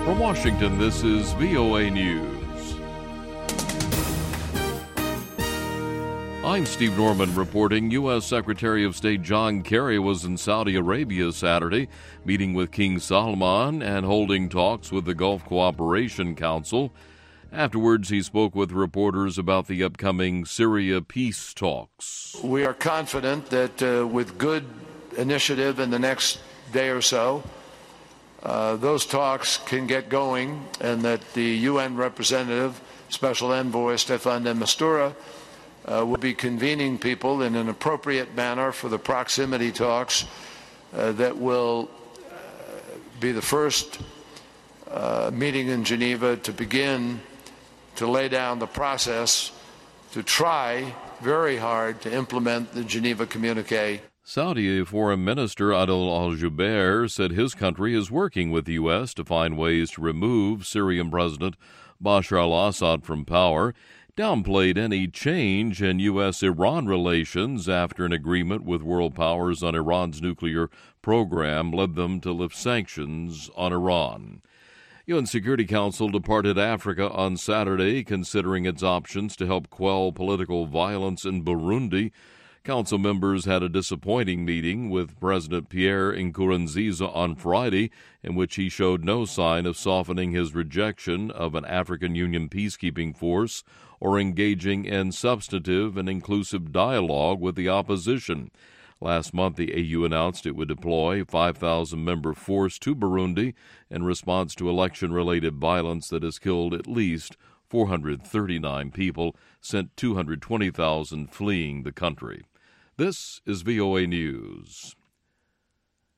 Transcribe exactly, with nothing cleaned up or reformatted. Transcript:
From Washington, this is V O A News. I'm Steve Norman reporting. U S. Secretary of State John Kerry was in Saudi Arabia Saturday, meeting with King Salman and holding talks with the Gulf Cooperation Council. Afterwards, he spoke with reporters about the upcoming Syria peace talks. We are confident that uh, with good initiative in the next day or so, uh, those talks can get going, and that the U N representative, Special Envoy Staffan de Mistura, uh, will be convening people in an appropriate manner for the proximity talks uh, that will uh, be the first uh, meeting in Geneva to begin to lay down the process to try very hard to implement the Geneva Communique. Saudi Foreign Minister Adel Al-Jubeir said his country is working with the U S to find ways to remove Syrian President Bashar al-Assad from power, downplayed any change in U S Iran relations after an agreement with world powers on Iran's nuclear program led them to lift sanctions on Iran. U N Security Council departed Africa on Saturday, considering its options to help quell political violence in Burundi. Council members had a disappointing meeting with President Pierre Nkurunziza on Friday, in which he showed no sign of softening his rejection of an African Union peacekeeping force or engaging in substantive and inclusive dialogue with the opposition. Last month, the A U announced it would deploy a five thousand member force to Burundi in response to election-related violence that has killed at least four hundred thirty-nine people, sent two hundred twenty thousand fleeing the country. This is V O A News.